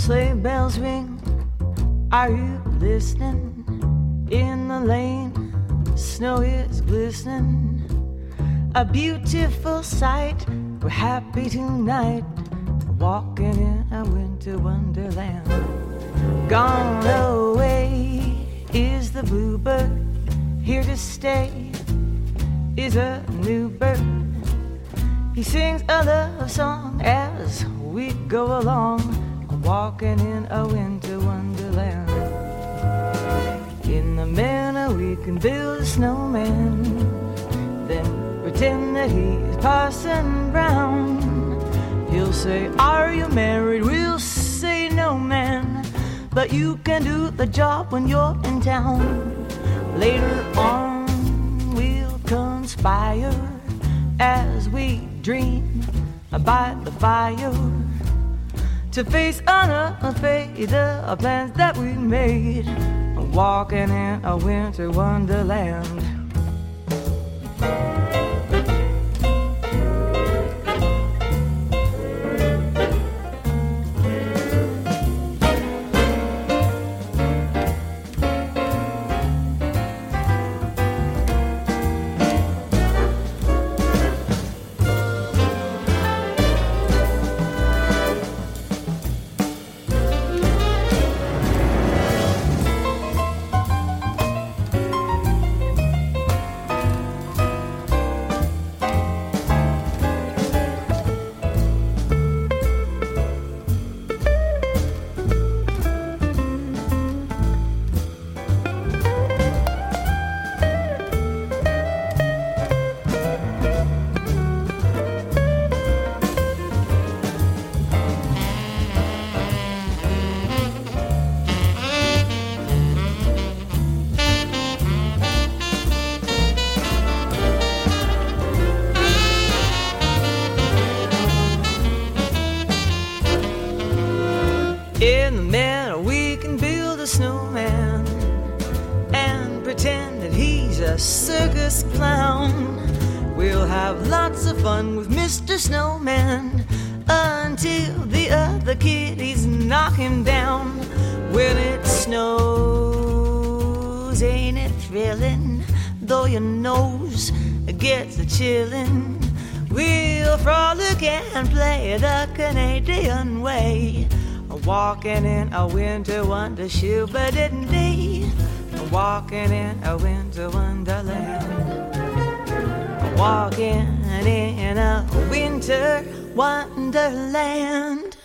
Sleigh bells ring, are you listening? In the lane, snow is glistening. A beautiful sight, we're happy tonight, walking in a winter wonderland. Gone away is the bluebird, here to stay is a new bird. He sings a love song as we go along, walking in a winter wonderland. In the manor we can build a snowman, then pretend that he's Parson Brown. He'll say, are you married? We'll say, no, man, but you can do the job when you're in town. Later on we'll conspire as we dream by the fire to face unafraid the plans that we made, walking in a winter wonderland. In the meadow we can build a snowman and pretend that he's a circus clown. We'll have lots of fun with Mr. Snowman until the other kiddies knock him down. When it snows, ain't it thrilling? Though your nose gets a chillin', we'll frolic and play the Canadian way, walking in a winter wonder shoe, but didn't they? Walking in a winter wonderland. Walking in a winter wonderland.